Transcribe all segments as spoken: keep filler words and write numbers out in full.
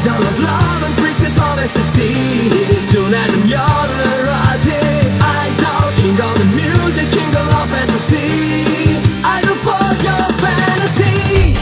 idol of love and princess of ecstasy. Tonight you're the royalty, idol, king of the music, king of love fantasy. Idol for your vanity.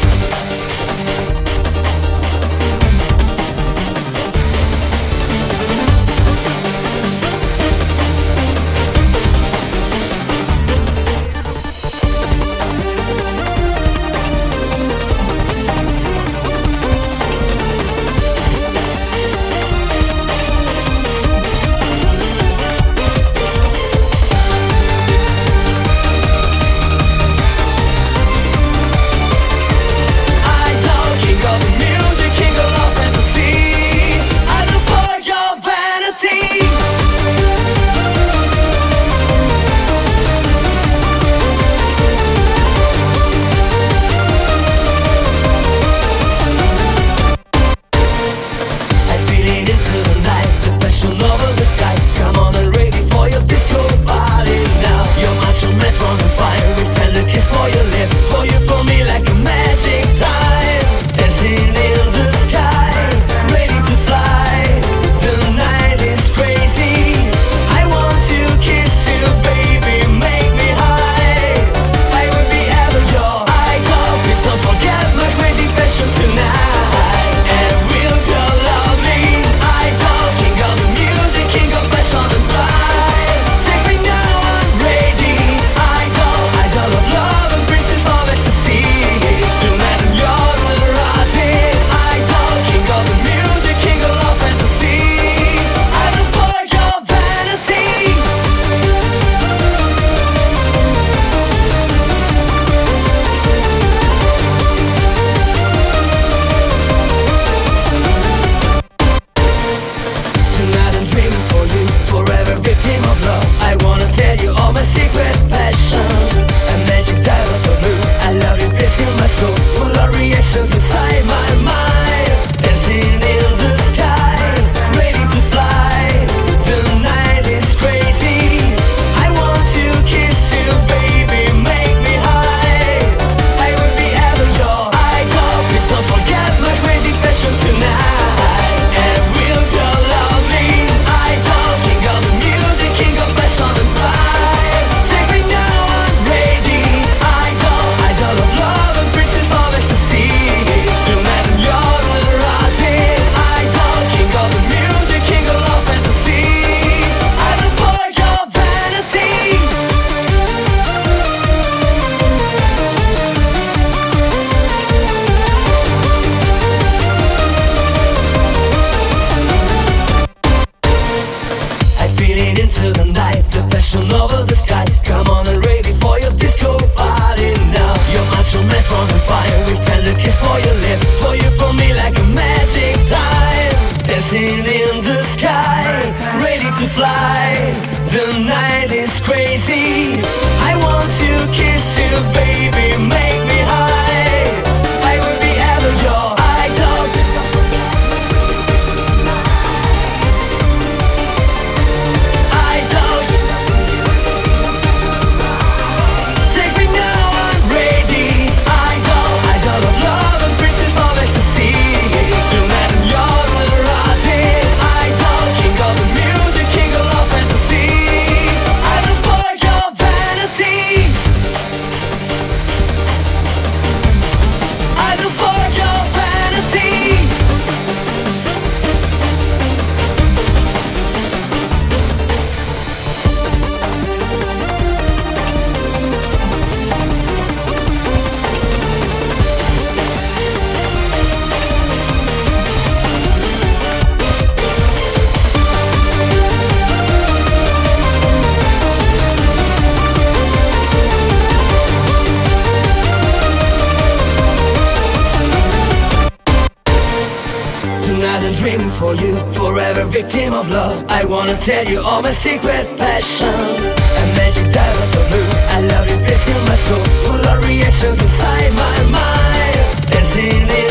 dreaming for you, forever victim of love. I wanna tell you all my secret passion. A magic dive of the blue, I love you, blessing my soul. Full of reactions inside my mind, dancing in